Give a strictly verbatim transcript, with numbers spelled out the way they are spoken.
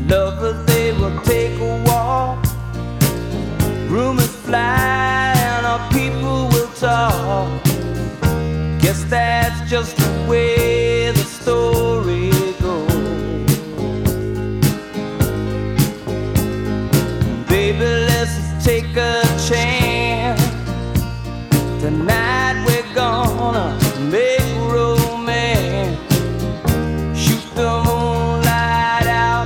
Lovers, they will take a walk. Rumors fly and our people will talk. Guess that's just the way the story goes. Baby, let's take a chance. Tonight we're gonna